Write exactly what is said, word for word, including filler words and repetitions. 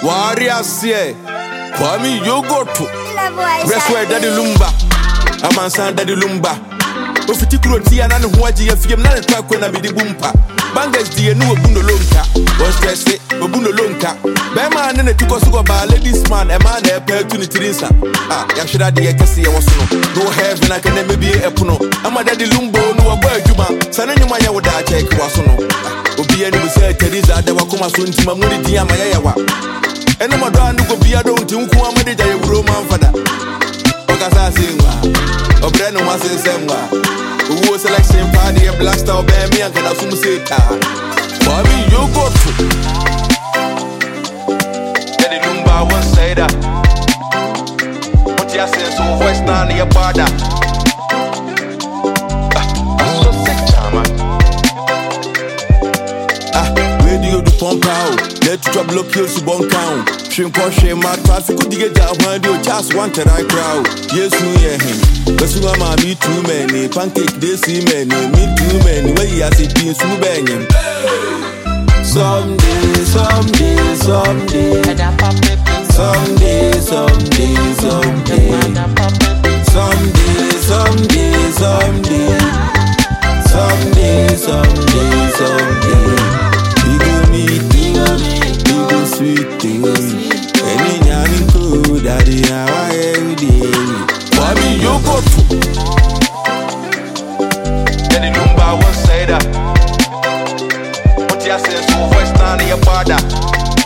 Warriors here. Kwame Yogoto. Breast where Daddy Lumba. I'm on San Daddy Lumba. Ofiti Kuroti and Huaji F M not a track when I be the boompa. Bangers D and Ubuno Lonka. One stress it, Ubuno Lonka. Bema and then it took us to go by ladies man, a man there per Tunitinsa. Ah, Yashida de Cassia was no heaven, I can never be a puno. I'm a Daddy Lumbo, no a bird Juma. Sananya would I check was no. Obi and we say Teresa, the Wakuma soon to Mamudi Diamayawa. And I'm a dog who be a don't think who am a day Roman father. Okasa Singwa, or Brennan was in Semwa. Who was selection party a blaster or bear me and can assume say tar. For me, you go to Daddy Lumba won't say that. What you say so voice now near border. I'm so sick, Chama. Ah, radio do pump out. Let you block you to bon count. Shrimp or shame, my traffic could get down when you just wanted I crowd. Yes, you hear him. But you are me too many. Pancake, they see many. Me too many. Where you are sitting, so banging. Someday, someday, someday. Someday, someday, someday. Someday, someday, someday. Someday, someday, someday. You go meet, you go meet, you go sweet thing. Any young cool daddy, how I every for me, you go to Daddy Lumba won't say that. What you say, so voice down in your border.